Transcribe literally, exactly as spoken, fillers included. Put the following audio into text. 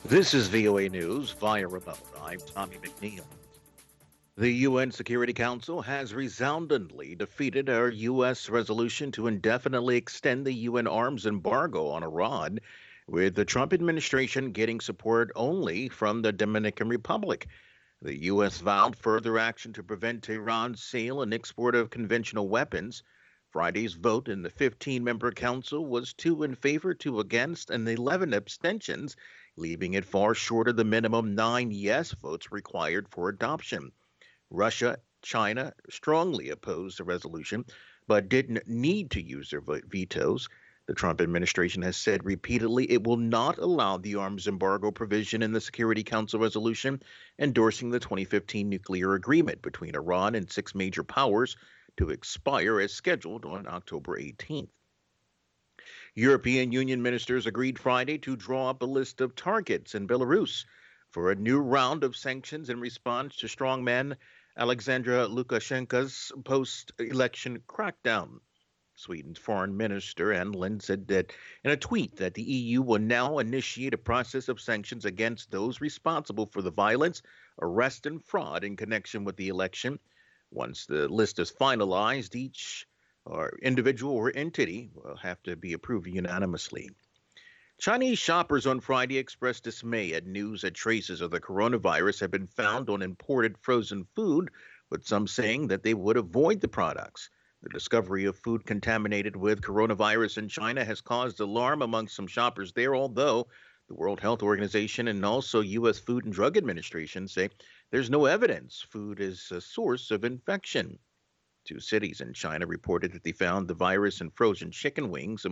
This is V O A News via remote. I'm Tommy McNeil. The U N Security Council has resoundingly defeated a U S resolution to indefinitely extend the U N arms embargo on Iran, with the Trump administration getting support only from the Dominican Republic. The U S vowed further action to prevent Iran's sale and export of conventional weapons. Friday's vote in the fifteen member council was two in favor, two against, and eleven abstentions, leaving it far short of the minimum nine yes votes required for adoption. Russia, China strongly opposed the resolution, but didn't need to use their vetoes. The Trump administration has said repeatedly it will not allow the arms embargo provision in the Security Council resolution endorsing the twenty fifteen nuclear agreement between Iran and six major powers to expire as scheduled on October eighteenth. European Union ministers agreed Friday to draw up a list of targets in Belarus for a new round of sanctions in response to strongman Alexander Lukashenko's post-election crackdown. Sweden's foreign minister Ann Linde said that in a tweet that the E U will now initiate a process of sanctions against those responsible for the violence, arrest, and fraud in connection with the election. Once the list is finalized, each or individual or entity will have to be approved unanimously. Chinese shoppers on Friday expressed dismay at news that traces of the coronavirus have been found on imported frozen food, with some saying that they would avoid the products. The discovery of food contaminated with coronavirus in China has caused alarm among some shoppers there, although the World Health Organization and also U S Food and Drug Administration say there's no evidence food is a source of infection. Two cities in China reported that they found the virus in frozen chicken wings